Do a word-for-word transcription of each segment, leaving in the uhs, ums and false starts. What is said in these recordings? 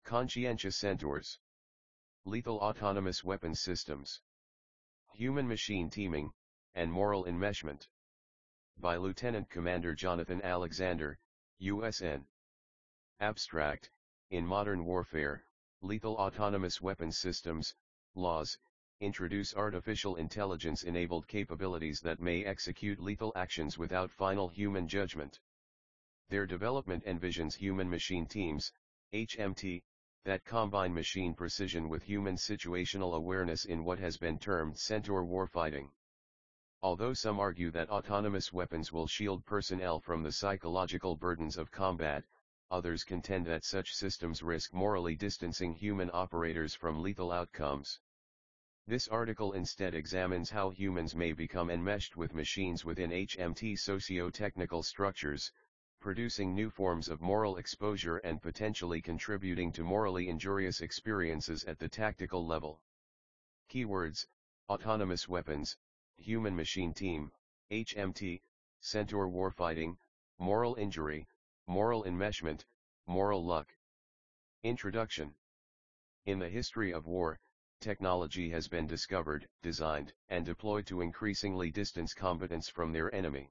Conscientious Centaurs. Lethal Autonomous Weapons Systems. Human-Machine Teaming, and Moral Enmeshment. By Lieutenant Commander Jonathan Alexander, U S N. Abstract: in modern warfare, lethal autonomous weapons systems, laws, introduce artificial intelligence-enabled capabilities that may execute lethal actions without final human judgment. Their development envisions human-machine teams, H M T, that combine machine precision with human situational awareness in what has been termed centaur warfighting. Although some argue that autonomous weapons will shield personnel from the psychological burdens of combat, others contend that such systems risk morally distancing human operators from lethal outcomes. This article instead examines how humans may become enmeshed with machines within H M T socio-technical structures, producing new forms of moral exposure and potentially contributing to morally injurious experiences at the tactical level. Keywords: autonomous weapons, human-machine team, H M T, centaur warfighting, moral injury, moral enmeshment, moral luck. Introduction. In the history of war, technology has been discovered, designed, and deployed to increasingly distance combatants from their enemy.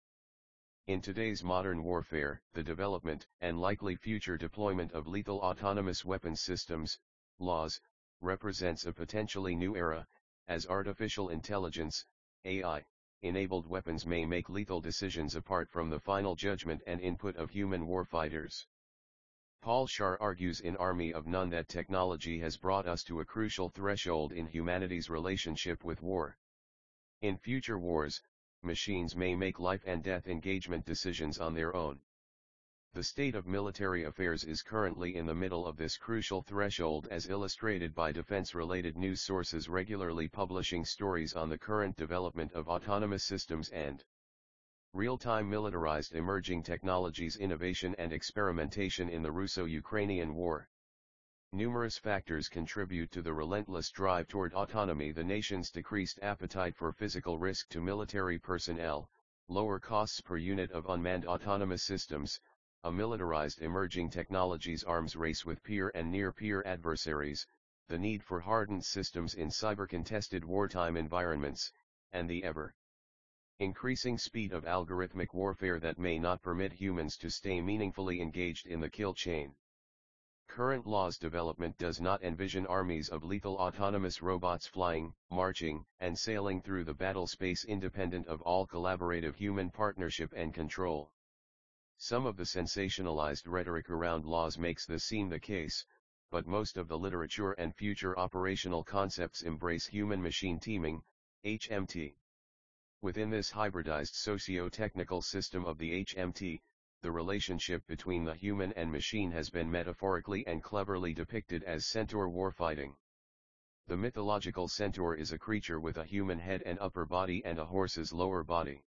In today's modern warfare, the development, and likely future deployment of lethal autonomous weapons systems, laws, represents a potentially new era, as artificial intelligence, A I, enabled weapons may make lethal decisions apart from the final judgment and input of human warfighters. Paul Scharre argues in Army of None that technology has brought us to a crucial threshold in humanity's relationship with war. In future wars, machines may make life and death engagement decisions on their own. The state of military affairs is currently in the middle of this crucial threshold, as illustrated by defense-related news sources regularly publishing stories on the current development of autonomous systems and real-time militarized emerging technologies innovation and experimentation in the Russo-Ukrainian War. Numerous factors contribute to the relentless drive toward autonomy: the nation's decreased appetite for physical risk to military personnel, lower costs per unit of unmanned autonomous systems, a militarized emerging technologies arms race with peer and near-peer adversaries, the need for hardened systems in cyber-contested wartime environments, and the ever increasing speed of algorithmic warfare that may not permit humans to stay meaningfully engaged in the kill chain. Current laws development does not envision armies of lethal autonomous robots flying, marching, and sailing through the battle space independent of all collaborative human partnership and control. Some of the sensationalized rhetoric around laws makes this seem the case, but most of the literature and future operational concepts embrace human-machine teaming, H M T. Within this hybridized socio-technical system of the H M T, the relationship between the human and machine has been metaphorically and cleverly depicted as centaur warfighting. The mythological centaur is a creature with a human head and upper body and a horse's lower body.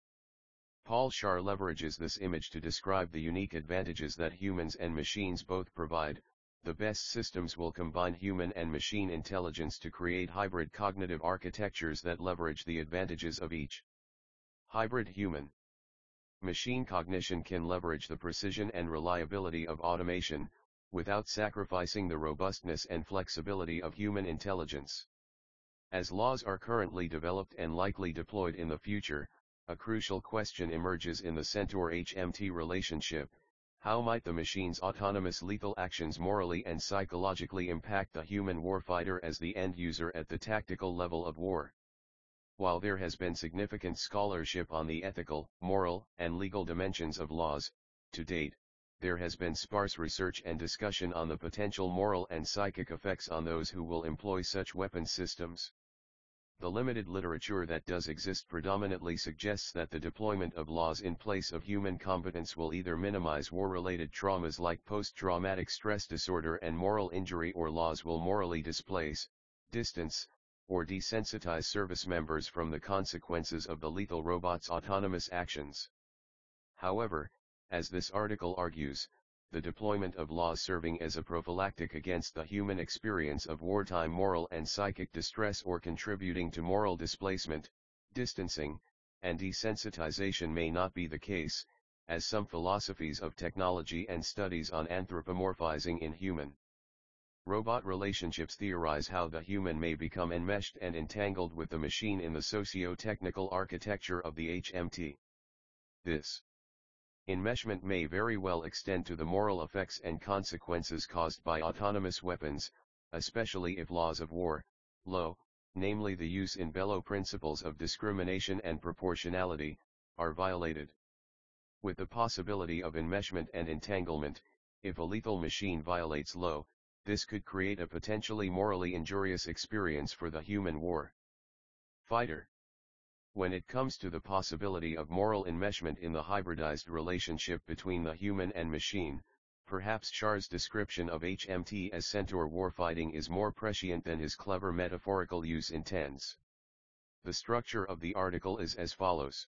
Paul Scharre leverages this image to describe the unique advantages that humans and machines both provide. The best systems will combine human and machine intelligence to create hybrid cognitive architectures that leverage the advantages of each. Hybrid human machine cognition can leverage the precision and reliability of automation, without sacrificing the robustness and flexibility of human intelligence. As laws are currently developed and likely deployed in the future, a crucial question emerges in the Centaur-H M T relationship: how might the machine's autonomous lethal actions morally and psychologically impact the human warfighter as the end user at the tactical level of war? While there has been significant scholarship on the ethical, moral, and legal dimensions of laws, to date, there has been sparse research and discussion on the potential moral and psychic effects on those who will employ such weapon systems. The limited literature that does exist predominantly suggests that the deployment of laws in place of human combatants will either minimize war-related traumas like post-traumatic stress disorder and moral injury, or laws will morally displace, distance, or desensitize service members from the consequences of the lethal robot's autonomous actions. However, as this article argues, the deployment of laws serving as a prophylactic against the human experience of wartime moral and psychic distress or contributing to moral displacement, distancing, and desensitization may not be the case, as some philosophies of technology and studies on anthropomorphizing in human Robot relationships theorize how the human may become enmeshed and entangled with the machine in the socio-technical architecture of the H M T. This enmeshment may very well extend to the moral effects and consequences caused by autonomous weapons, especially if laws of war, law, namely the jus in bello principles of discrimination and proportionality, are violated. With the possibility of enmeshment and entanglement, if a lethal machine violates law, this could create a potentially morally injurious experience for the human war fighter. When it comes to the possibility of moral enmeshment in the hybridized relationship between the human and machine, perhaps Char's description of H M T as centaur warfighting is more prescient than his clever metaphorical use intends. The structure of the article is as follows.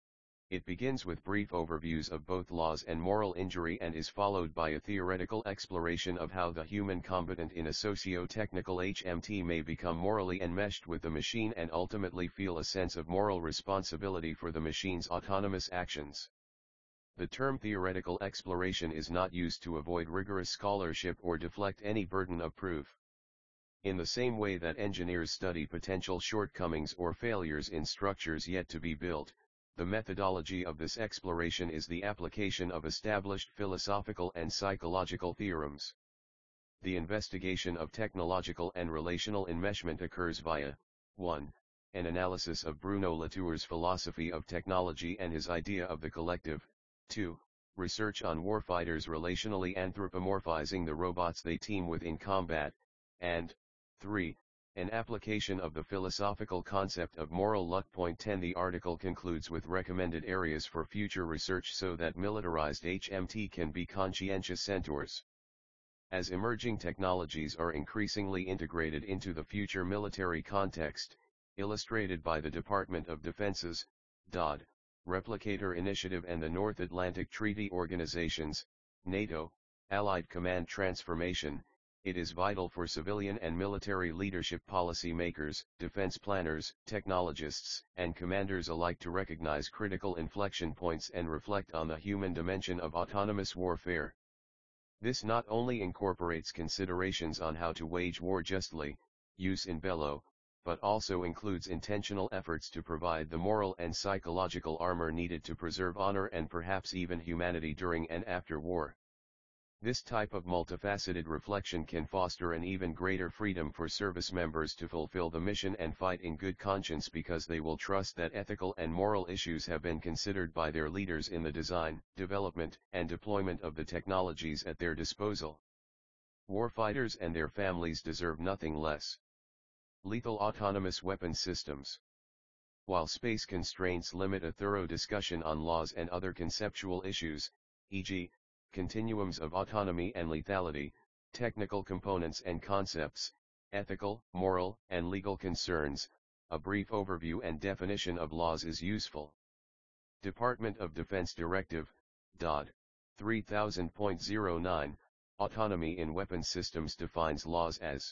It begins with brief overviews of both laws and moral injury and is followed by a theoretical exploration of how the human combatant in a socio-technical H M T may become morally enmeshed with the machine and ultimately feel a sense of moral responsibility for the machine's autonomous actions. The term theoretical exploration is not used to avoid rigorous scholarship or deflect any burden of proof. In the same way that engineers study potential shortcomings or failures in structures yet to be built, the methodology of this exploration is the application of established philosophical and psychological theorems. The investigation of technological and relational enmeshment occurs via, one. An analysis of Bruno Latour's philosophy of technology and his idea of the collective, two. Research on warfighters relationally anthropomorphizing the robots they team with in combat, and, three. An application of the philosophical concept of moral luck. Point ten The article concludes with recommended areas for future research so that militarized H M T can be conscientious centaurs. As emerging technologies are increasingly integrated into the future military context, illustrated by the Department of Defense's D O D, Replicator Initiative and the North Atlantic Treaty Organization's, NATO, Allied Command Transformation, it is vital for civilian and military leadership policymakers, defense planners, technologists, and commanders alike to recognize critical inflection points and reflect on the human dimension of autonomous warfare. This not only incorporates considerations on how to wage war justly, jus in bello, but also includes intentional efforts to provide the moral and psychological armor needed to preserve honor and perhaps even humanity during and after war. This type of multifaceted reflection can foster an even greater freedom for service members to fulfill the mission and fight in good conscience because they will trust that ethical and moral issues have been considered by their leaders in the design, development, and deployment of the technologies at their disposal. Warfighters and their families deserve nothing less. Lethal autonomous weapons systems. While space constraints limit a thorough discussion on laws and other conceptual issues, for example, continuums of autonomy and lethality, technical components and concepts, ethical, moral, and legal concerns, a brief overview and definition of laws is useful. Department of Defense Directive, D O D, three thousand point oh nine, Autonomy in Weapons Systems defines laws as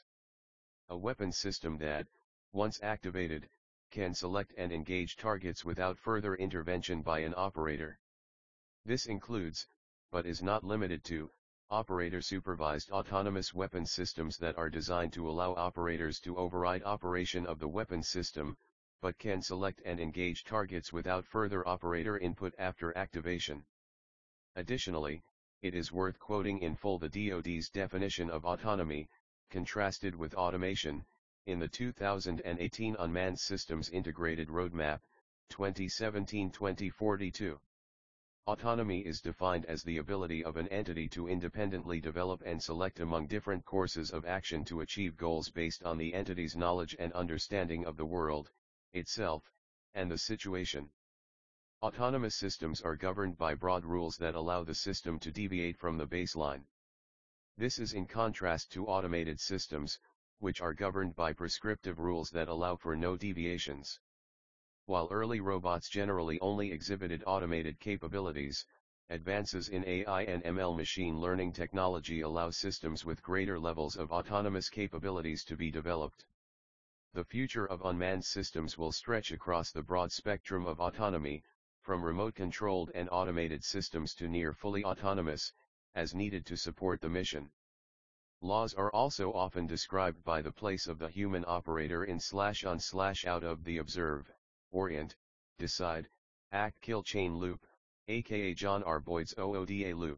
a weapons system that, once activated, can select and engage targets without further intervention by an operator. This includes, but is not limited to, operator-supervised autonomous weapons systems that are designed to allow operators to override operation of the weapons system, but can select and engage targets without further operator input after activation. Additionally, it is worth quoting in full the D O D's definition of autonomy, contrasted with automation, in the two thousand eighteen Unmanned Systems Integrated Roadmap, twenty seventeen to twenty forty-two. Autonomy is defined as the ability of an entity to independently develop and select among different courses of action to achieve goals based on the entity's knowledge and understanding of the world, itself, and the situation. Autonomous systems are governed by broad rules that allow the system to deviate from the baseline. This is in contrast to automated systems, which are governed by prescriptive rules that allow for no deviations. While early robots generally only exhibited automated capabilities, advances in A I and M L machine learning technology allow systems with greater levels of autonomous capabilities to be developed. The future of unmanned systems will stretch across the broad spectrum of autonomy, from remote-controlled and automated systems to near fully autonomous, as needed to support the mission. Laws are also often described by the place of the human operator in slash on slash out of the observe, orient, decide, act kill chain loop, aka John R. Boyd's O O D A loop.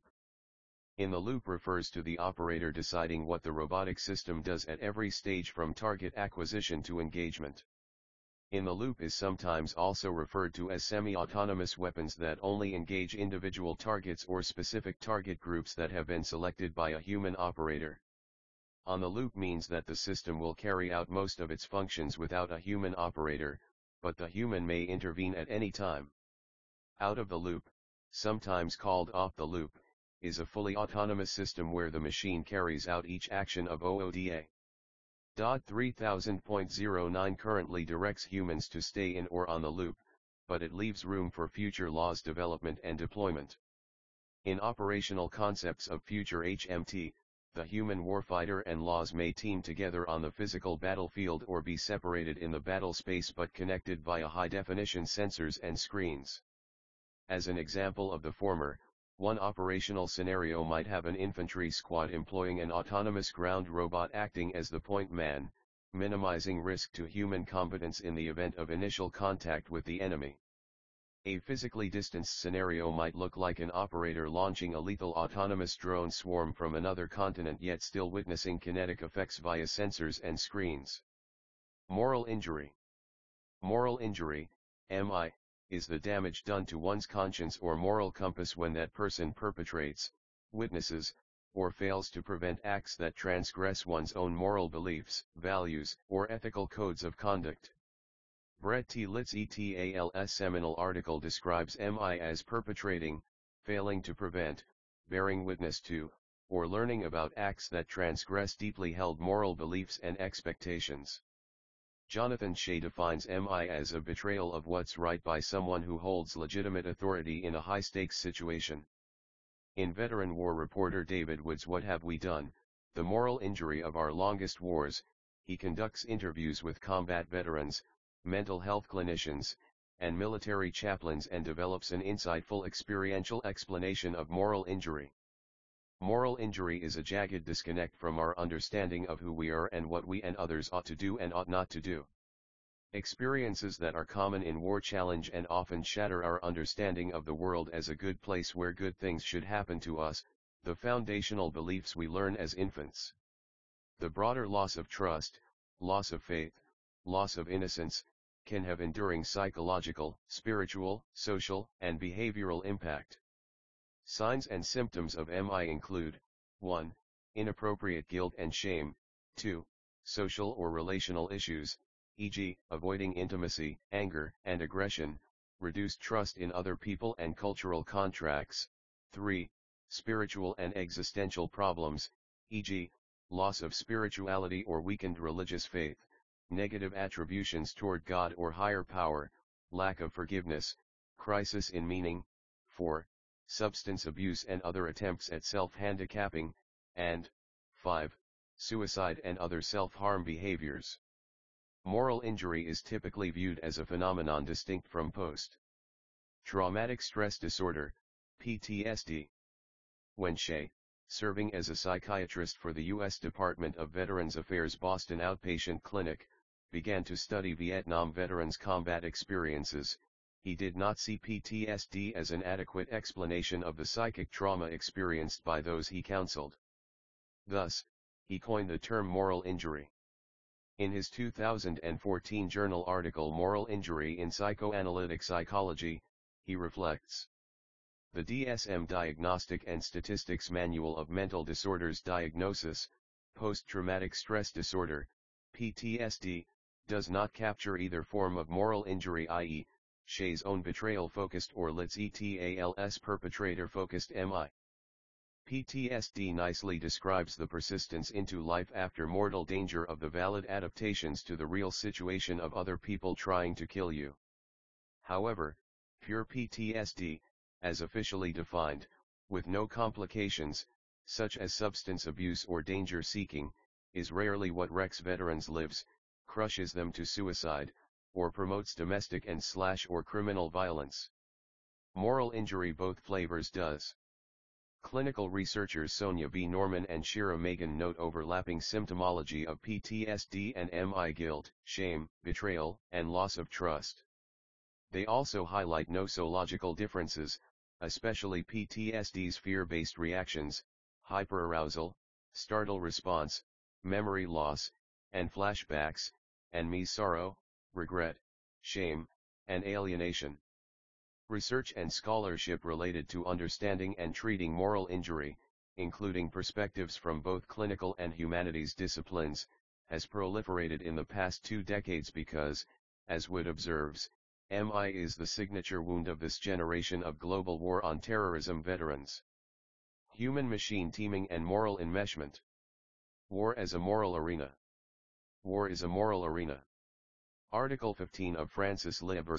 In the loop refers to the operator deciding what the robotic system does at every stage from target acquisition to engagement. In the loop is sometimes also referred to as semi-autonomous weapons that only engage individual targets or specific target groups that have been selected by a human operator. On the loop means that the system will carry out most of its functions without a human operator, but the human may intervene at any time. Out of the loop, sometimes called off the loop, is a fully autonomous system where the machine carries out each action of O O D A. three thousand point oh nine currently directs humans to stay in or on the loop, but it leaves room for future laws development and deployment. In operational concepts of future H M T, the human warfighter and laws may team together on the physical battlefield or be separated in the battle space but connected via high-definition sensors and screens. As an example of the former, one operational scenario might have an infantry squad employing an autonomous ground robot acting as the point man, minimizing risk to human combatants in the event of initial contact with the enemy. A physically distanced scenario might look like an operator launching a lethal autonomous drone swarm from another continent yet still witnessing kinetic effects via sensors and screens. Moral injury. Moral injury, M I, is the damage done to one's conscience or moral compass when that person perpetrates, witnesses, or fails to prevent acts that transgress one's own moral beliefs, values, or ethical codes of conduct. Brett T. Litz et al.'s seminal article describes M I as perpetrating, failing to prevent, bearing witness to, or learning about acts that transgress deeply held moral beliefs and expectations. Jonathan Shea defines M I as a betrayal of what's right by someone who holds legitimate authority in a high-stakes situation. In veteran war reporter David Wood's What Have We Done?, The Moral Injury of Our Longest Wars, he conducts interviews with combat veterans, mental health clinicians, and military chaplains and develops an insightful experiential explanation of moral injury. Moral injury is a jagged disconnect from our understanding of who we are and what we and others ought to do and ought not to do. Experiences that are common in war challenge and often shatter our understanding of the world as a good place where good things should happen to us, the foundational beliefs we learn as infants. The broader loss of trust, loss of faith, loss of innocence, can have enduring psychological, spiritual, social, and behavioral impact. Signs and symptoms of M I include, one. Inappropriate guilt and shame, two. Social or relational issues, for example, avoiding intimacy, anger and aggression, reduced trust in other people and cultural contracts, three. Spiritual and existential problems, for example, loss of spirituality or weakened religious faith, negative attributions toward God or higher power, lack of forgiveness, crisis in meaning, four. Substance abuse and other attempts at self-handicapping, and five. Suicide and other self-harm behaviors. Moral injury is typically viewed as a phenomenon distinct from post-traumatic stress disorder, P T S D. When Shea, serving as a psychiatrist for the U S Department of Veterans Affairs Boston Outpatient Clinic, began to study Vietnam veterans' combat experiences, he did not see P T S D as an adequate explanation of the psychic trauma experienced by those he counseled. Thus, he coined the term moral injury. In his two thousand fourteen journal article Moral Injury in Psychoanalytic Psychology, he reflects. The D S M Diagnostic and Statistics Manual of Mental Disorders Diagnosis, Post-Traumatic Stress Disorder, P T S D, does not capture either form of moral injury, that is, Shea's own betrayal-focused or Litz et al.'s perpetrator-focused M I. P T S D nicely describes the persistence into life after mortal danger of the valid adaptations to the real situation of other people trying to kill you. However, pure P T S D, as officially defined, with no complications, such as substance abuse or danger seeking, is rarely what wrecks veterans' lives, crushes them to suicide, or promotes domestic and slash or criminal violence. Moral injury both flavors does. Clinical researchers Sonia B. Norman and Shira Megan note overlapping symptomology of P T S D and M I: guilt, shame, betrayal, and loss of trust. They also highlight nosological differences, especially P T S D's fear-based reactions, hyperarousal, startle response, memory loss, and flashbacks, and M I's sorrow, regret, shame, and alienation. Research and scholarship related to understanding and treating moral injury, including perspectives from both clinical and humanities disciplines, has proliferated in the past two decades because, as Wood observes, M I is the signature wound of this generation of global war on terrorism veterans. Human-machine teaming and moral enmeshment. War as a moral arena. War is a moral arena. Article fifteen of Francis Lieber's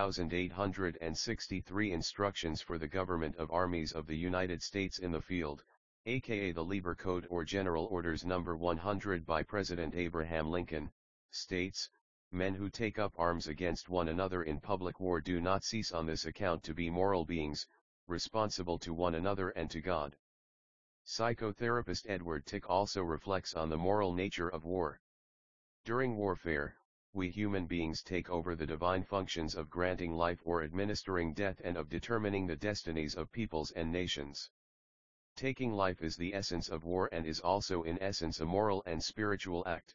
eighteen sixty-three Instructions for the Government of Armies of the United States in the Field, aka the Lieber Code or General Orders Number one hundred by President Abraham Lincoln, states, "Men who take up arms against one another in public war do not cease on this account to be moral beings, responsible to one another and to God." Psychotherapist Edward Tick also reflects on the moral nature of war. During warfare, we human beings take over the divine functions of granting life or administering death and of determining the destinies of peoples and nations. Taking life is the essence of war and is also in essence a moral and spiritual act.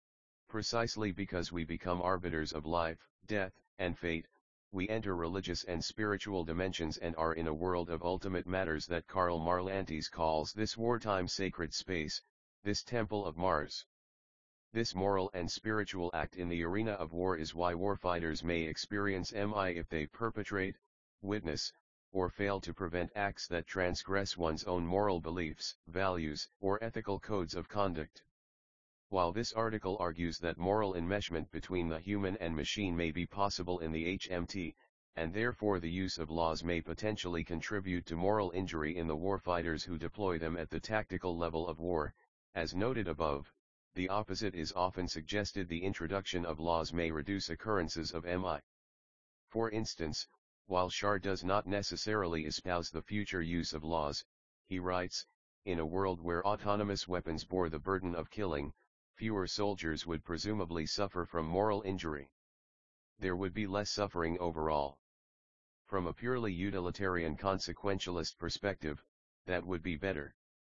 Precisely because we become arbiters of life, death, and fate, we enter religious and spiritual dimensions and are in a world of ultimate matters that Karl Marlantes calls this wartime sacred space, this temple of Mars. This moral and spiritual act in the arena of war is why warfighters may experience M I if they perpetrate, witness, or fail to prevent acts that transgress one's own moral beliefs, values, or ethical codes of conduct. While this article argues that moral enmeshment between the human and machine may be possible in the H M T, and therefore the use of laws may potentially contribute to moral injury in the warfighters who deploy them at the tactical level of war, as noted above, the opposite is often suggested: the introduction of laws may reduce occurrences of M I. For instance, while Shar does not necessarily espouse the future use of laws, he writes, in a world where autonomous weapons bore the burden of killing, fewer soldiers would presumably suffer from moral injury. There would be less suffering overall. From a purely utilitarian consequentialist perspective, that would be better.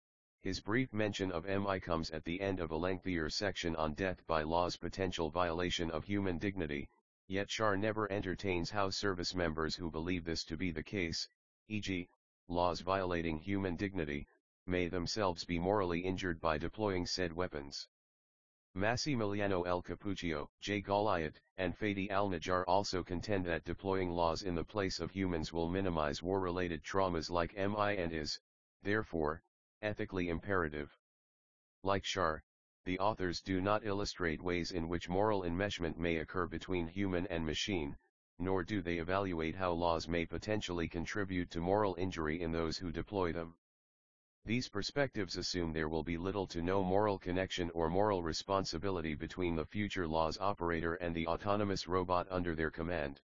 His brief mention of M I comes at the end of a lengthier section on death by law's potential violation of human dignity, yet Shar never entertains how service members who believe this to be the case, for example, laws violating human dignity, may themselves be morally injured by deploying said weapons. Massimiliano El Capuccio, J. Goliath, and Fadi Al-Najjar also contend that deploying laws in the place of humans will minimize war-related traumas like M I and is, therefore, ethically imperative. Like Shar, the authors do not illustrate ways in which moral enmeshment may occur between human and machine, nor do they evaluate how laws may potentially contribute to moral injury in those who deploy them. These perspectives assume there will be little to no moral connection or moral responsibility between the future law's operator and the autonomous robot under their command.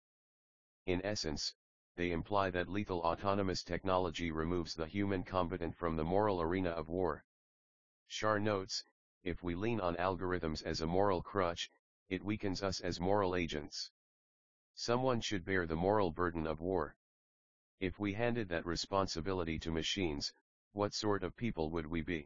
In essence, they imply that lethal autonomous technology removes the human combatant from the moral arena of war. Shar notes, if we lean on algorithms as a moral crutch, it weakens us as moral agents. Someone should bear the moral burden of war. If we handed that responsibility to machines, what sort of people would we be?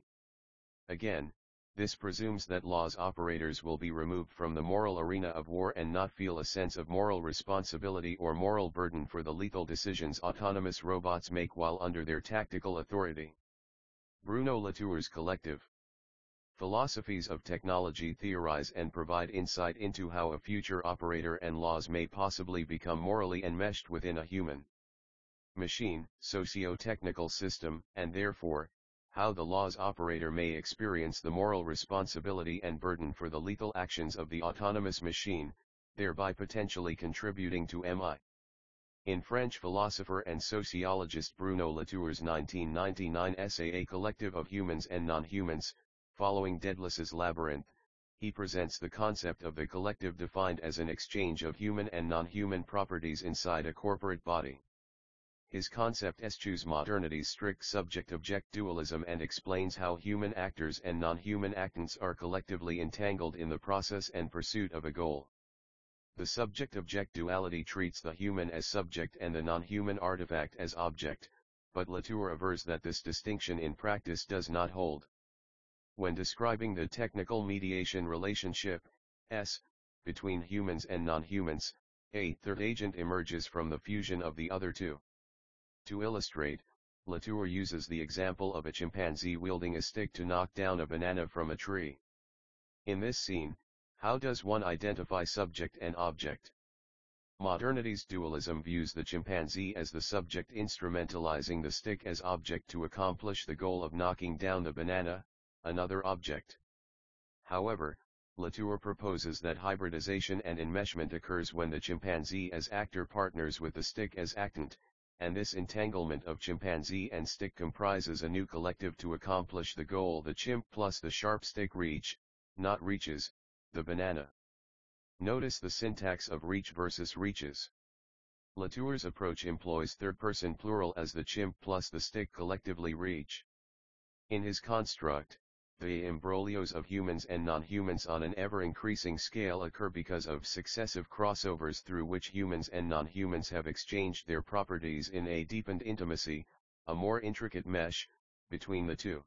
Again, this presumes that laws operators will be removed from the moral arena of war and not feel a sense of moral responsibility or moral burden for the lethal decisions autonomous robots make while under their tactical authority. Bruno Latour's Collective Philosophies of Technology theorize and provide insight into how a future operator and laws may possibly become morally enmeshed within a human machine, socio-technical system, and therefore, how the law's operator may experience the moral responsibility and burden for the lethal actions of the autonomous machine, thereby potentially contributing to M I. In French philosopher and sociologist Bruno Latour's nineteen ninety-nine essay A Collective of Humans and Non-Humans, following Daedalus's Labyrinth, he presents the concept of the collective defined as an exchange of human and non-human properties inside a corporate body. His concept eschews modernity's strict subject-object dualism and explains how human actors and non-human actants are collectively entangled in the process and pursuit of a goal. The subject-object duality treats the human as subject and the non-human artifact as object, but Latour avers that this distinction in practice does not hold. When describing the technical mediation relationship, S, between humans and non-humans, a third agent emerges from the fusion of the other two. To illustrate, Latour uses the example of a chimpanzee wielding a stick to knock down a banana from a tree. In this scene, how does one identify subject and object? Modernity's dualism views the chimpanzee as the subject instrumentalizing the stick as object to accomplish the goal of knocking down the banana, another object. However, Latour proposes that hybridization and enmeshment occurs when the chimpanzee as actor partners with the stick as actant, and this entanglement of chimpanzee and stick comprises a new collective to accomplish the goal the chimp plus the sharp stick reach, not reaches, the banana. Notice the syntax of reach versus reaches. Latour's approach employs third-person plural as the chimp plus the stick collectively reach. In his construct, the imbroglios of humans and non-humans on an ever-increasing scale occur because of successive crossovers through which humans and non-humans have exchanged their properties in a deepened intimacy, a more intricate mesh, between the two.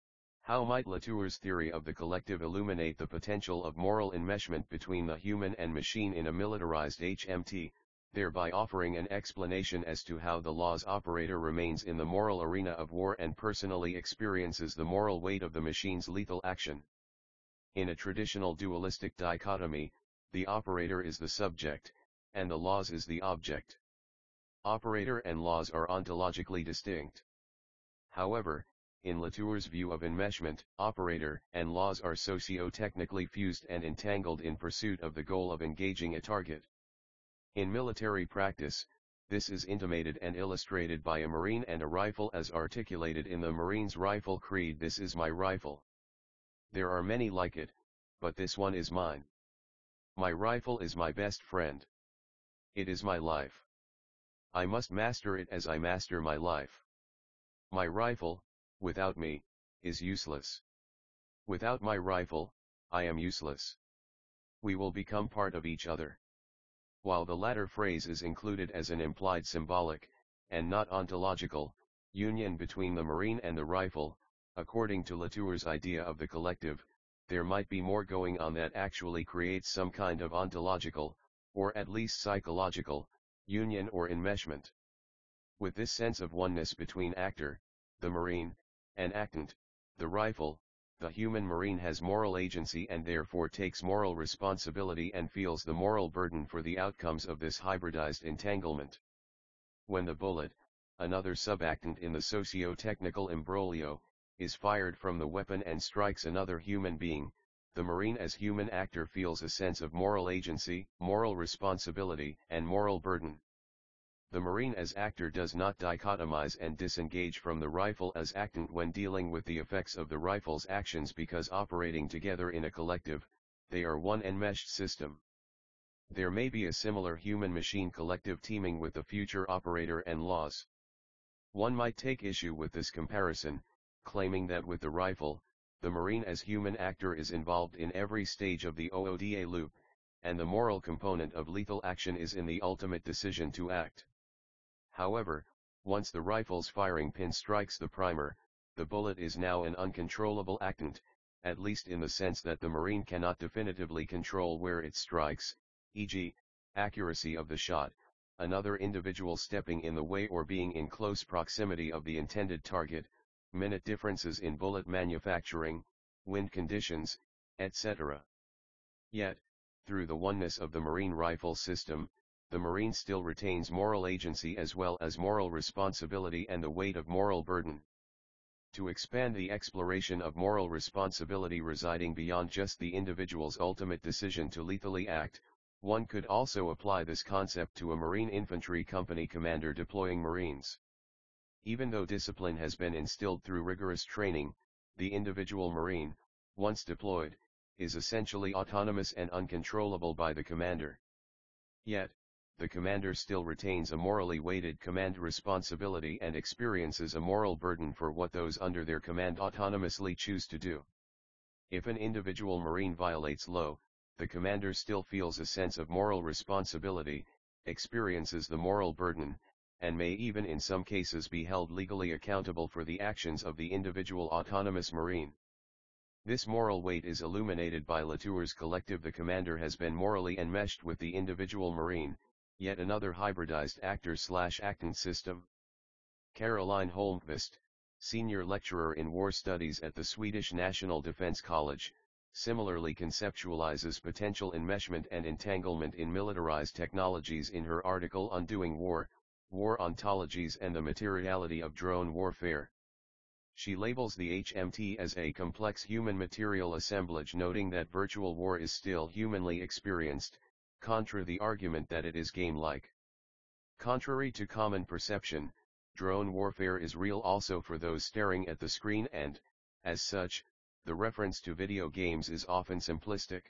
How might Latour's theory of the collective illuminate the potential of moral enmeshment between the human and machine in a militarized H M T, thereby offering an explanation as to how the law's operator remains in the moral arena of war and personally experiences the moral weight of the machine's lethal action? In a traditional dualistic dichotomy, the operator is the subject, and the laws is the object. Operator and laws are ontologically distinct. However, in Latour's view of enmeshment, operator and laws are socio-technically fused and entangled in pursuit of the goal of engaging a target. In military practice, this is intimated and illustrated by a Marine and a rifle as articulated in the Marine's rifle creed: "This is my rifle. There are many like it, but this one is mine. My rifle is my best friend. It is my life. I must master it as I master my life. My rifle, without me, is useless. Without my rifle, I am useless. We will become part of each other." While the latter phrase is included as an implied symbolic, and not ontological, union between the Marine and the rifle, according to Latour's idea of the collective, there might be more going on that actually creates some kind of ontological, or at least psychological, union or enmeshment. With this sense of oneness between actor, the Marine, and actant, the rifle, the human Marine has moral agency and therefore takes moral responsibility and feels the moral burden for the outcomes of this hybridized entanglement. When the bullet, another subactant in the socio-technical imbroglio, is fired from the weapon and strikes another human being, the Marine as human actor feels a sense of moral agency, moral responsibility, and moral burden. The Marine as actor does not dichotomize and disengage from the rifle as actant when dealing with the effects of the rifle's actions, because operating together in a collective, they are one enmeshed system. There may be a similar human-machine collective teaming with the future operator and laws. One might take issue with this comparison, claiming that with the rifle, the Marine as human actor is involved in every stage of the O O D A loop, and the moral component of lethal action is in the ultimate decision to act. However, once the rifle's firing pin strikes the primer, the bullet is now an uncontrollable actant, at least in the sense that the Marine cannot definitively control where it strikes, for example, accuracy of the shot, another individual stepping in the way or being in close proximity of the intended target, minute differences in bullet manufacturing, wind conditions, et cetera. Yet, through the oneness of the Marine rifle system, the Marine still retains moral agency as well as moral responsibility and the weight of moral burden. To expand the exploration of moral responsibility residing beyond just the individual's ultimate decision to lethally act, one could also apply this concept to a Marine infantry company commander deploying Marines. Even though discipline has been instilled through rigorous training, the individual Marine, once deployed, is essentially autonomous and uncontrollable by the commander. Yet, the commander still retains a morally weighted command responsibility and experiences a moral burden for what those under their command autonomously choose to do. If an individual Marine violates law, the commander still feels a sense of moral responsibility, experiences the moral burden, and may even in some cases be held legally accountable for the actions of the individual autonomous Marine. This moral weight is illuminated by Latour's collective. The commander has been morally enmeshed with the individual Marine, yet another hybridized actor-slash-actant system. Caroline Holmqvist, senior lecturer in war studies at the Swedish National Defense College, similarly conceptualizes potential enmeshment and entanglement in militarized technologies in her article Undoing War, War Ontologies and the Materiality of Drone Warfare. She labels the H M T as a complex human material assemblage, noting that virtual war is still humanly experienced, contra the argument that it is game-like. Contrary to common perception, drone warfare is real also for those staring at the screen and, as such, the reference to video games is often simplistic.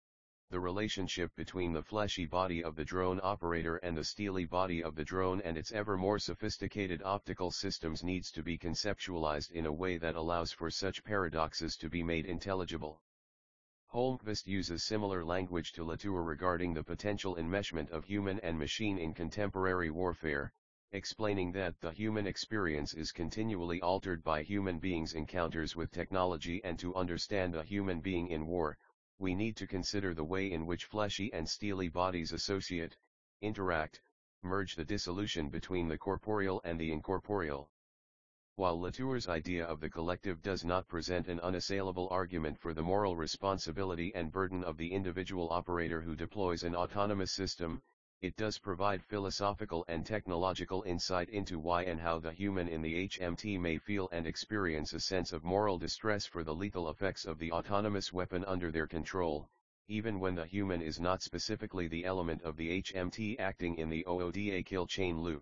The relationship between the fleshy body of the drone operator and the steely body of the drone and its ever more sophisticated optical systems needs to be conceptualized in a way that allows for such paradoxes to be made intelligible. Holmqvist uses similar language to Latour regarding the potential enmeshment of human and machine in contemporary warfare, explaining that the human experience is continually altered by human beings' encounters with technology, and to understand a human being in war, we need to consider the way in which fleshy and steely bodies associate, interact, merge, the dissolution between the corporeal and the incorporeal. While Latour's idea of the collective does not present an unassailable argument for the moral responsibility and burden of the individual operator who deploys an autonomous system, it does provide philosophical and technological insight into why and how the human in the H M T may feel and experience a sense of moral distress for the lethal effects of the autonomous weapon under their control, even when the human is not specifically the element of the H M T acting in the O O D A kill chain loop.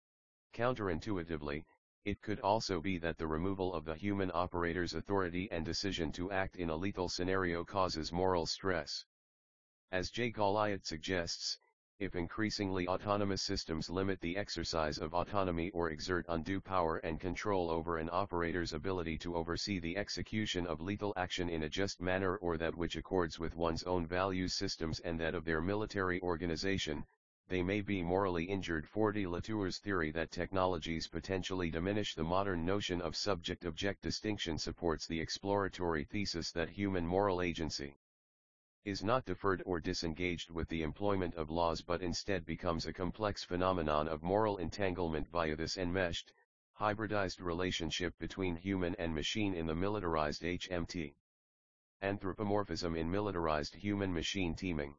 Counterintuitively, it could also be that the removal of the human operator's authority and decision to act in a lethal scenario causes moral stress. As Jay Goliath suggests, if increasingly autonomous systems limit the exercise of autonomy or exert undue power and control over an operator's ability to oversee the execution of lethal action in a just manner, or that which accords with one's own value systems and that of their military organization, they may be morally injured. forty Latour's theory that technologies potentially diminish the modern notion of subject-object distinction supports the exploratory thesis that human moral agency is not deferred or disengaged with the employment of laws, but instead becomes a complex phenomenon of moral entanglement via this enmeshed, hybridized relationship between human and machine in the militarized H M T. Anthropomorphism in militarized human-machine teaming.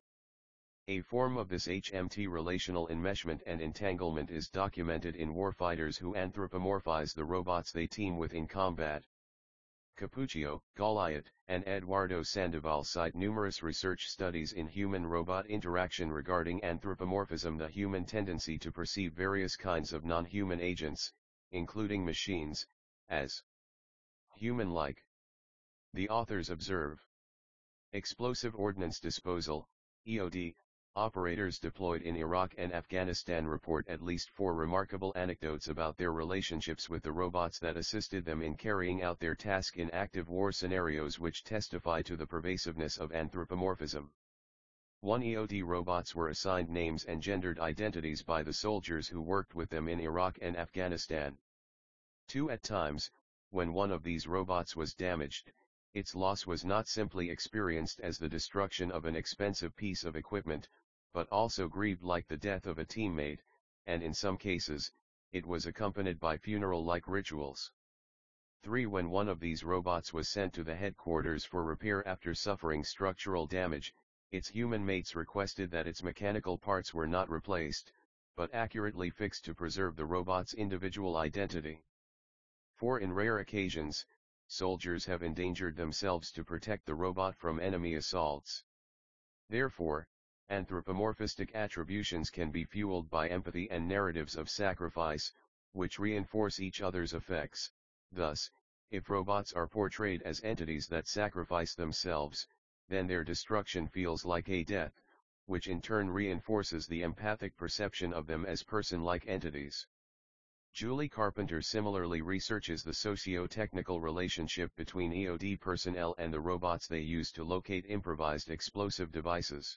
A form of this H M T relational enmeshment and entanglement is documented in warfighters who anthropomorphize the robots they team with in combat. Capuccio, Goliath, and Eduardo Sandoval cite numerous research studies in human-robot interaction regarding anthropomorphism, the human tendency to perceive various kinds of non-human agents, including machines, as human-like. The authors observe explosive ordnance disposal, E O D, operators deployed in Iraq and Afghanistan report at least four remarkable anecdotes about their relationships with the robots that assisted them in carrying out their task in active war scenarios, which testify to the pervasiveness of anthropomorphism. One E O D robots were assigned names and gendered identities by the soldiers who worked with them in Iraq and Afghanistan. Two, at times, when one of these robots was damaged, its loss was not simply experienced as the destruction of an expensive piece of equipment, but also grieved like the death of a teammate, and in some cases, it was accompanied by funeral-like rituals. Three, when one of these robots was sent to the headquarters for repair after suffering structural damage, its human mates requested that its mechanical parts were not replaced, but accurately fixed to preserve the robot's individual identity. Four, in rare occasions, soldiers have endangered themselves to protect the robot from enemy assaults. Therefore, anthropomorphistic attributions can be fueled by empathy and narratives of sacrifice, which reinforce each other's effects. Thus, if robots are portrayed as entities that sacrifice themselves, then their destruction feels like a death, which in turn reinforces the empathic perception of them as person-like entities. Julie Carpenter similarly researches the socio-technical relationship between E O D personnel and the robots they use to locate improvised explosive devices.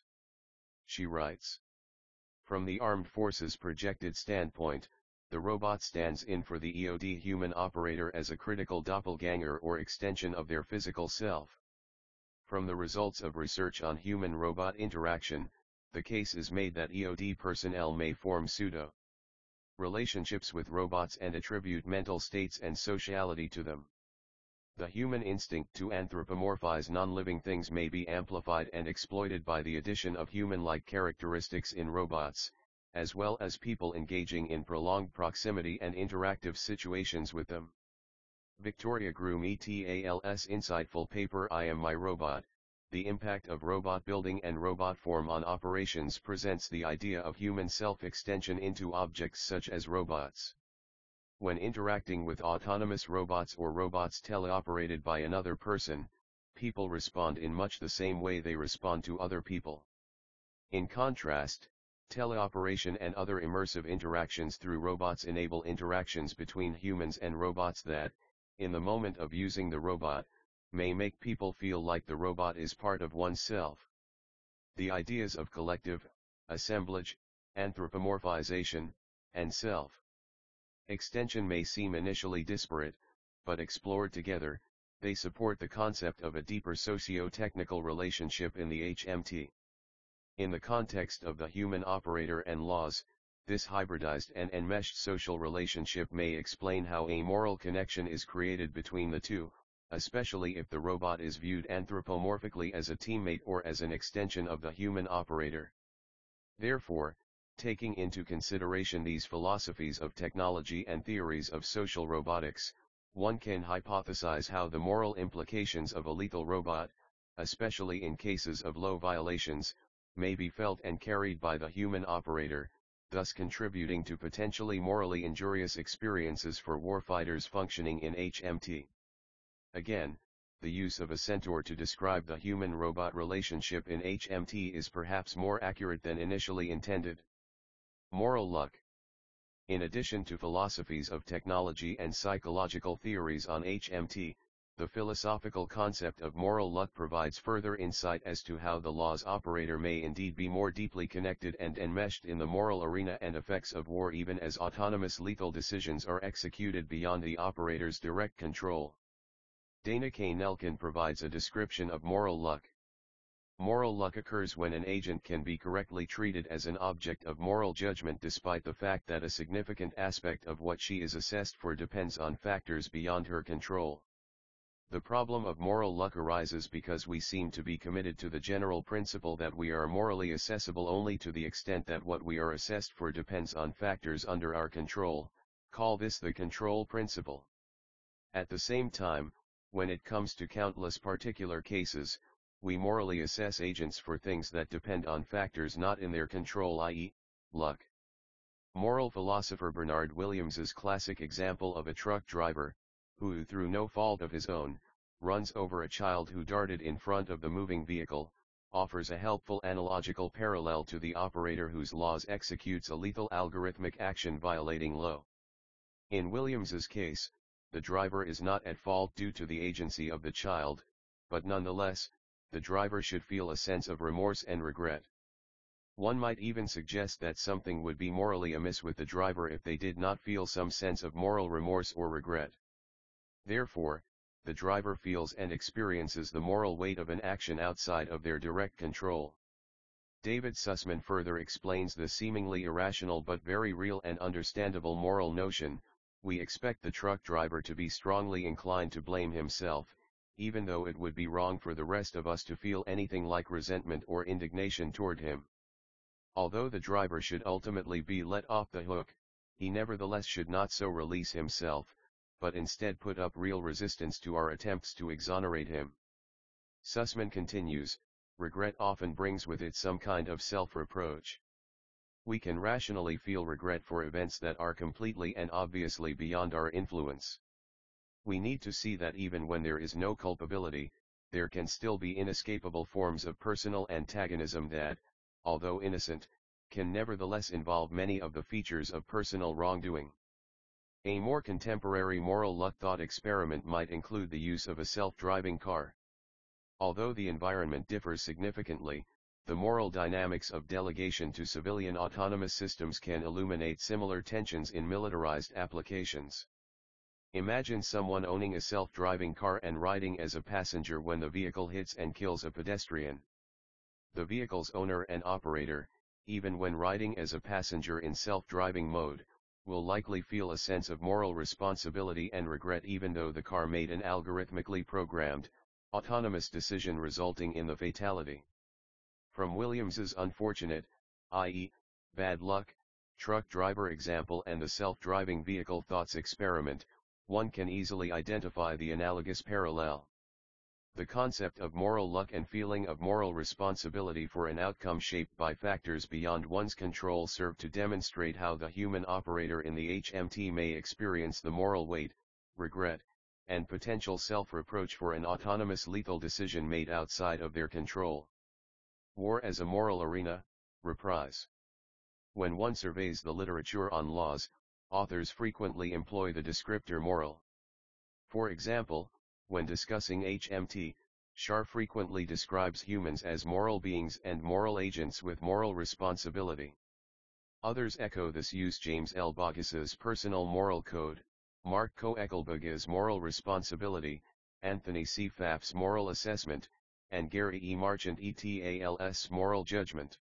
She writes, "From the armed forces' projected standpoint, the robot stands in for the E O D human operator as a critical doppelganger or extension of their physical self. From the results of research on human-robot interaction, the case is made that E O D personnel may form pseudo relationships with robots and attribute mental states and sociality to them. The human instinct to anthropomorphize non-living things may be amplified and exploited by the addition of human-like characteristics in robots, as well as people engaging in prolonged proximity and interactive situations with them." Victoria Groom et al.'s insightful paper I Am My Robot, The Impact of Robot Building and Robot Form on Operations presents the idea of human self-extension into objects such as robots. When interacting with autonomous robots or robots teleoperated by another person, people respond in much the same way they respond to other people. In contrast, teleoperation and other immersive interactions through robots enable interactions between humans and robots that, in the moment of using the robot, may make people feel like the robot is part of oneself. The ideas of collective, assemblage, anthropomorphization, and self extension may seem initially disparate, but explored together, they support the concept of a deeper socio-technical relationship in the H M T. In the context of the human operator and laws, this hybridized and enmeshed social relationship may explain how a moral connection is created between the two, especially if the robot is viewed anthropomorphically as a teammate or as an extension of the human operator. Therefore, taking into consideration these philosophies of technology and theories of social robotics, one can hypothesize how the moral implications of a lethal robot, especially in cases of low violations, may be felt and carried by the human operator, thus contributing to potentially morally injurious experiences for warfighters functioning in H M T. Again, the use of a centaur to describe the human-robot relationship in H M T is perhaps more accurate than initially intended. Moral luck. In addition to philosophies of technology and psychological theories on H M T, the philosophical concept of moral luck provides further insight as to how the law's operator may indeed be more deeply connected and enmeshed in the moral arena and effects of war even as autonomous lethal decisions are executed beyond the operator's direct control. Dana K. Nelkin provides a description of moral luck. Moral luck occurs when an agent can be correctly treated as an object of moral judgment despite the fact that a significant aspect of what she is assessed for depends on factors beyond her control. The problem of moral luck arises because we seem to be committed to the general principle that we are morally accessible only to the extent that what we are assessed for depends on factors under our control. Call this the control principle. At the same time, when it comes to countless particular cases, we morally assess agents for things that depend on factors not in their control, that is, luck. Moral philosopher Bernard Williams's classic example of a truck driver, who through no fault of his own, runs over a child who darted in front of the moving vehicle, offers a helpful analogical parallel to the operator whose laws executes a lethal algorithmic action violating law. In Williams's case, the driver is not at fault due to the agency of the child, but nonetheless, the driver should feel a sense of remorse and regret. One might even suggest that something would be morally amiss with the driver if they did not feel some sense of moral remorse or regret. Therefore, the driver feels and experiences the moral weight of an action outside of their direct control. David Sussman further explains the seemingly irrational but very real and understandable moral notion: we expect the truck driver to be strongly inclined to blame himself, even though it would be wrong for the rest of us to feel anything like resentment or indignation toward him. Although the driver should ultimately be let off the hook, he nevertheless should not so release himself, but instead put up real resistance to our attempts to exonerate him. Sussman continues, regret often brings with it some kind of self-reproach. We can rationally feel regret for events that are completely and obviously beyond our influence. We need to see that even when there is no culpability, there can still be inescapable forms of personal antagonism that, although innocent, can nevertheless involve many of the features of personal wrongdoing. A more contemporary moral luck thought experiment might include the use of a self-driving car. Although the environment differs significantly, the moral dynamics of delegation to civilian autonomous systems can illuminate similar tensions in militarized applications. Imagine someone owning a self-driving car and riding as a passenger when the vehicle hits and kills a pedestrian. The vehicle's owner and operator, even when riding as a passenger in self-driving mode, will likely feel a sense of moral responsibility and regret even though the car made an algorithmically programmed, autonomous decision resulting in the fatality. From Williams's unfortunate, that is, bad luck, truck driver example and the self-driving vehicle thoughts experiment, one can easily identify the analogous parallel. The concept of moral luck and feeling of moral responsibility for an outcome shaped by factors beyond one's control serve to demonstrate how the human operator in the H M T may experience the moral weight, regret, and potential self-reproach for an autonomous lethal decision made outside of their control. War as a Moral Arena, Reprise. When one surveys the literature on laws, authors frequently employ the descriptor moral. For example, when discussing H M T, Shar frequently describes humans as moral beings and moral agents with moral responsibility. Others echo this use: James L. Bogus's personal moral code, Mark Koeckelberg's moral responsibility, Anthony C. Pfaff's moral assessment, and Gary E. Marchant et al.'s moral judgment.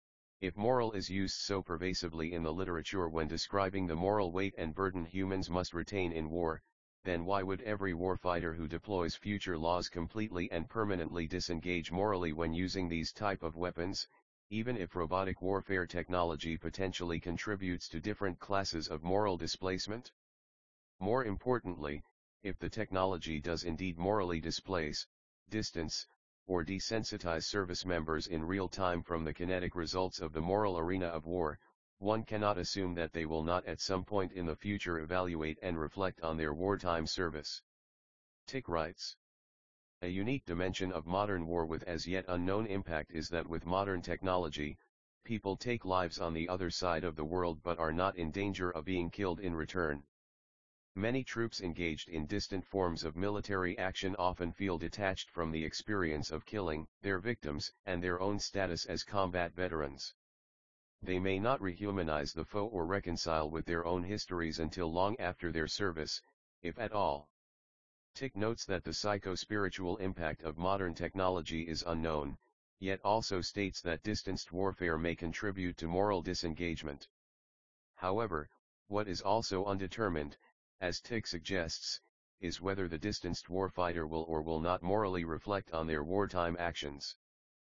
If moral is used so pervasively in the literature when describing the moral weight and burden humans must retain in war, then why would every warfighter who deploys future laws completely and permanently disengage morally when using these type of weapons, even if robotic warfare technology potentially contributes to different classes of moral displacement? More importantly, if the technology does indeed morally displace, distance, or desensitize service members in real time from the kinetic results of the moral arena of war, one cannot assume that they will not at some point in the future evaluate and reflect on their wartime service. Tick writes, a unique dimension of modern war with as yet unknown impact is that with modern technology, people take lives on the other side of the world but are not in danger of being killed in return. Many troops engaged in distant forms of military action often feel detached from the experience of killing their victims and their own status as combat veterans. They may not rehumanize the foe or reconcile with their own histories until long after their service, if at all. Tick notes that the psycho-spiritual impact of modern technology is unknown, yet also states that distanced warfare may contribute to moral disengagement. However, what is also undetermined, as Tick suggests, is whether the distanced warfighter will or will not morally reflect on their wartime actions.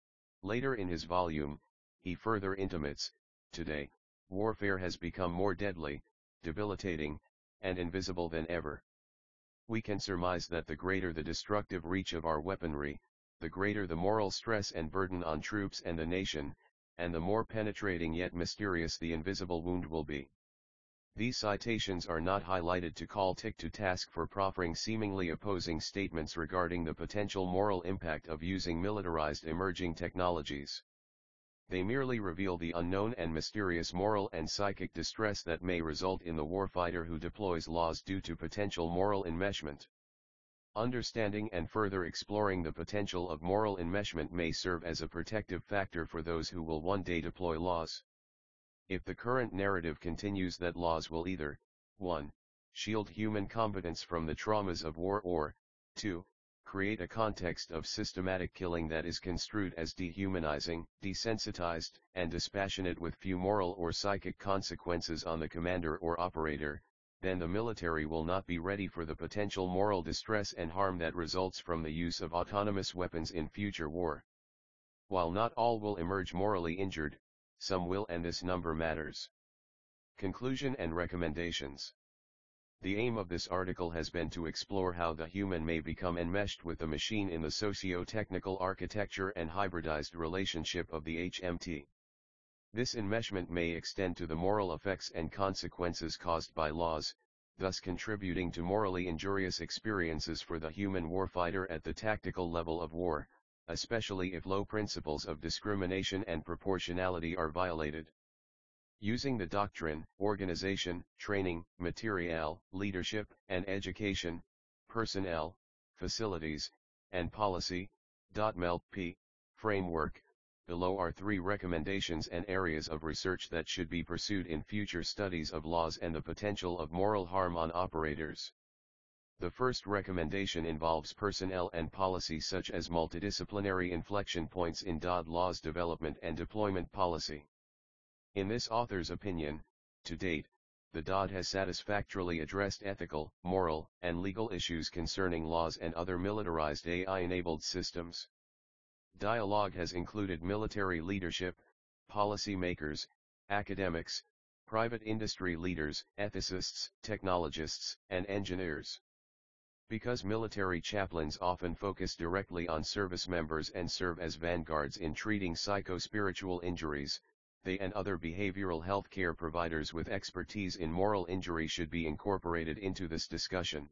Later in his volume, he further intimates, today, warfare has become more deadly, debilitating, and invisible than ever. We can surmise that the greater the destructive reach of our weaponry, the greater the moral stress and burden on troops and the nation, and the more penetrating yet mysterious the invisible wound will be. These citations are not highlighted to call Tick to task for proffering seemingly opposing statements regarding the potential moral impact of using militarized emerging technologies. They merely reveal the unknown and mysterious moral and psychic distress that may result in the warfighter who deploys laws due to potential moral enmeshment. Understanding and further exploring the potential of moral enmeshment may serve as a protective factor for those who will one day deploy laws. If the current narrative continues that laws will either, one shield human combatants from the traumas of war or, two create a context of systematic killing that is construed as dehumanizing, desensitized, and dispassionate with few moral or psychic consequences on the commander or operator, then the military will not be ready for the potential moral distress and harm that results from the use of autonomous weapons in future war. While not all will emerge morally injured, some will, and this number matters. Conclusion and recommendations. The aim of this article has been to explore how the human may become enmeshed with the machine in the socio-technical architecture and hybridized relationship of the H M T. This enmeshment may extend to the moral effects and consequences caused by laws, thus contributing to morally injurious experiences for the human warfighter at the tactical level of war, especially if low principles of discrimination and proportionality are violated. Using the doctrine, organization, training, material, leadership, and education, personnel, facilities, and policy, M L P, framework, below are three recommendations and areas of research that should be pursued in future studies of laws and the potential of moral harm on operators. The first recommendation involves personnel and policy such as multidisciplinary inflection points in D O D laws development and deployment policy. In this author's opinion, to date, the D O D has satisfactorily addressed ethical, moral, and legal issues concerning laws and other militarized A I-enabled systems. Dialogue has included military leadership, policy makers, academics, private industry leaders, ethicists, technologists, and engineers. Because military chaplains often focus directly on service members and serve as vanguards in treating psychospiritual injuries, they and other behavioral health care providers with expertise in moral injury should be incorporated into this discussion.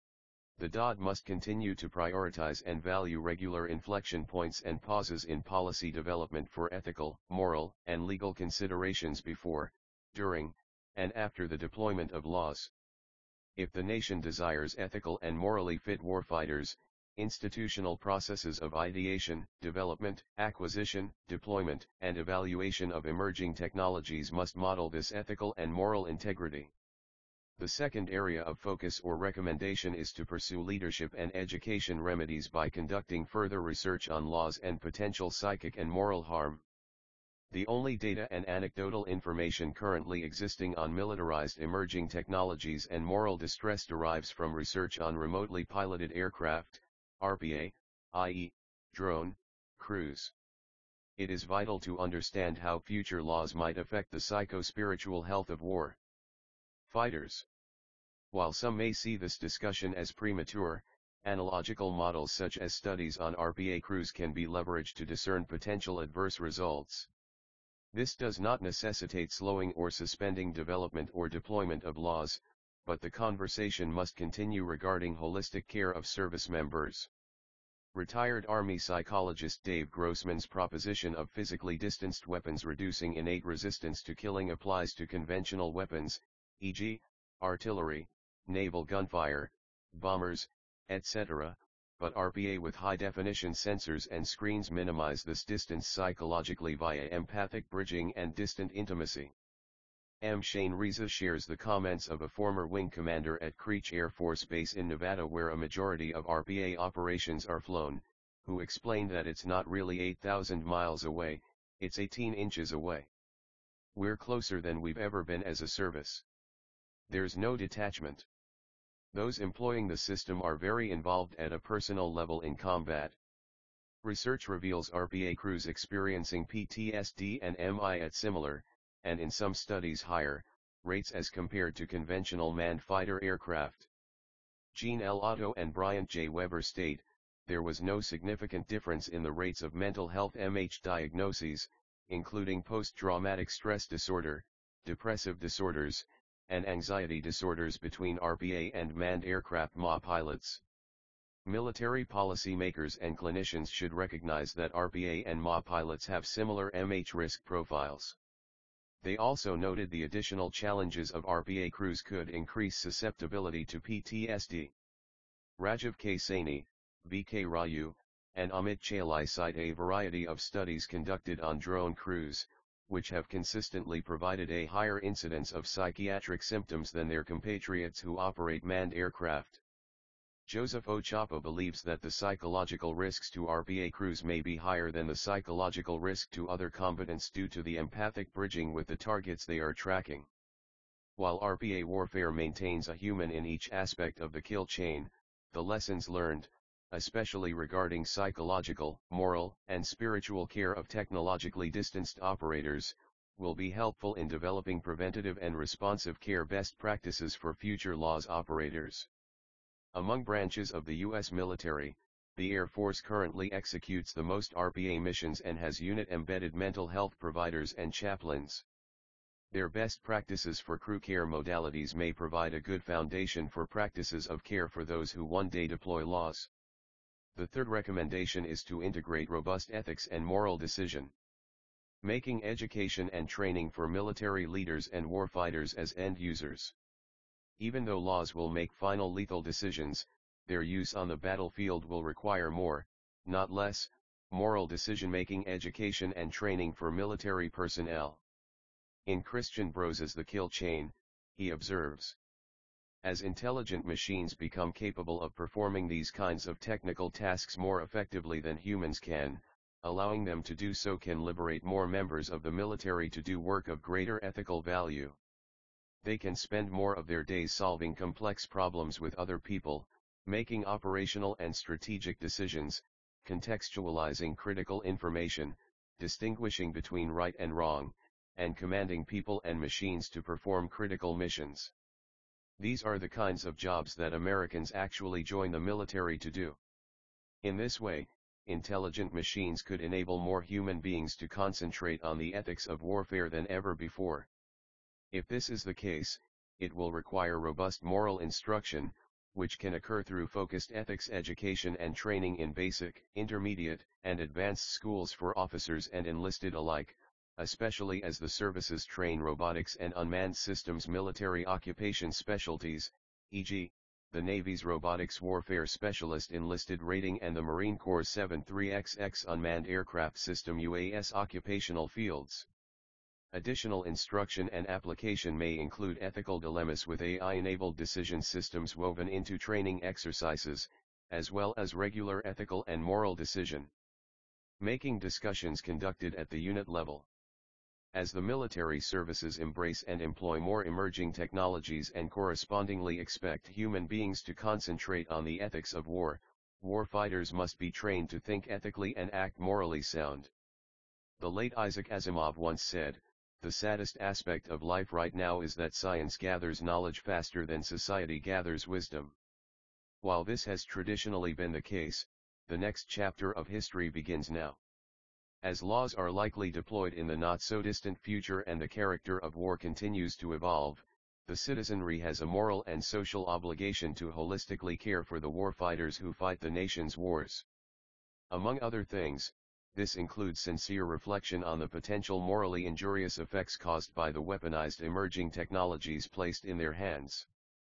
The D O D must continue to prioritize and value regular inflection points and pauses in policy development for ethical, moral, and legal considerations before, during, and after the deployment of laws. If the nation desires ethical and morally fit warfighters, institutional processes of ideation, development, acquisition, deployment, and evaluation of emerging technologies must model this ethical and moral integrity. The second area of focus or recommendation is to pursue leadership and education remedies by conducting further research on laws and potential psychic and moral harm. The only data and anecdotal information currently existing on militarized emerging technologies and moral distress derives from research on remotely piloted aircraft, R P A, that is, drone, crews. It is vital to understand how future laws might affect the psycho-spiritual health of war fighters. While some may see this discussion as premature, analogical models such as studies on R P A crews can be leveraged to discern potential adverse results. This does not necessitate slowing or suspending development or deployment of laws, but the conversation must continue regarding holistic care of service members. Retired Army psychologist Dave Grossman's proposition of physically distanced weapons reducing innate resistance to killing applies to conventional weapons, for example, artillery, naval gunfire, bombers, et cetera, but R P A with high-definition sensors and screens minimize this distance psychologically via empathic bridging and distant intimacy. M. Shane Reza shares the comments of a former wing commander at Creech Air Force Base in Nevada where a majority of R P A operations are flown, who explained that it's not really eight thousand miles away, it's eighteen inches away. We're closer than we've ever been as a service. There's no detachment. Those employing the system are very involved at a personal level in combat. Research reveals R P A crews experiencing P T S D and M I at similar, and in some studies higher, rates as compared to conventional manned fighter aircraft. Jean L. Otto and Bryant J. Weber state, there was no significant difference in the rates of mental health M H diagnoses, including post-traumatic stress disorder, depressive disorders, and anxiety disorders between R P A and manned aircraft M A pilots. Military policymakers and clinicians should recognize that R P A and M A pilots have similar M H risk profiles. They also noted the additional challenges of R P A crews could increase susceptibility to P T S D. Rajiv K. Saini, V K Raju, and Amit Chalai cite a variety of studies conducted on drone crews, which have consistently provided a higher incidence of psychiatric symptoms than their compatriots who operate manned aircraft. Joseph Ochapa believes that the psychological risks to R P A crews may be higher than the psychological risk to other combatants due to the empathic bridging with the targets they are tracking. While R P A warfare maintains a human in each aspect of the kill chain, the lessons learned, especially regarding psychological, moral, and spiritual care of technologically distanced operators, will be helpful in developing preventative and responsive care best practices for future laws operators. Among branches of the U S military, the Air Force currently executes the most R P A missions and has unit-embedded mental health providers and chaplains. Their best practices for crew care modalities may provide a good foundation for practices of care for those who one day deploy laws. The third recommendation is to integrate robust ethics and moral decision making education and training for military leaders and warfighters as end users. Even though laws will make final lethal decisions, their use on the battlefield will require more, not less, moral decision-making education and training for military personnel. In Christian Bros's The Kill Chain, he observes, as intelligent machines become capable of performing these kinds of technical tasks more effectively than humans can, allowing them to do so can liberate more members of the military to do work of greater ethical value. They can spend more of their days solving complex problems with other people, making operational and strategic decisions, contextualizing critical information, distinguishing between right and wrong, and commanding people and machines to perform critical missions. These are the kinds of jobs that Americans actually join the military to do. In this way, intelligent machines could enable more human beings to concentrate on the ethics of warfare than ever before. If this is the case, it will require robust moral instruction, which can occur through focused ethics education and training in basic, intermediate, and advanced schools for officers and enlisted alike, especially as the services train robotics and unmanned systems military occupation specialties, for example, the Navy's Robotics Warfare Specialist Enlisted Rating and the Marine Corps seventy-three X X Unmanned Aircraft System U A S occupational fields. Additional instruction and application may include ethical dilemmas with A I-enabled decision systems woven into training exercises, as well as regular ethical and moral decision making discussions conducted at the unit level. As the military services embrace and employ more emerging technologies and correspondingly expect human beings to concentrate on the ethics of war, warfighters must be trained to think ethically and act morally sound. The late Isaac Asimov once said, "The saddest aspect of life right now is that science gathers knowledge faster than society gathers wisdom." While this has traditionally been the case, the next chapter of history begins now. As laws are likely deployed in the not-so-distant future and the character of war continues to evolve, the citizenry has a moral and social obligation to holistically care for the warfighters who fight the nation's wars. Among other things, this includes sincere reflection on the potential morally injurious effects caused by the weaponized emerging technologies placed in their hands.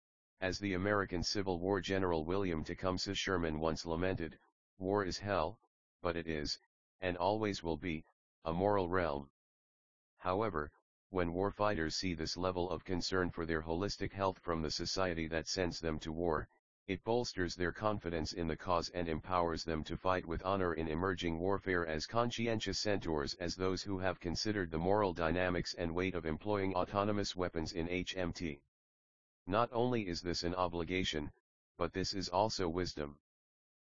As the American Civil War General William Tecumseh Sherman once lamented, "War is hell, but it is, and always will be, a moral realm." However, when warfighters see this level of concern for their holistic health from the society that sends them to war, it bolsters their confidence in the cause and empowers them to fight with honor in emerging warfare as conscientious centaurs as those who have considered the moral dynamics and weight of employing autonomous weapons in H M T. Not only is this an obligation, but this is also wisdom.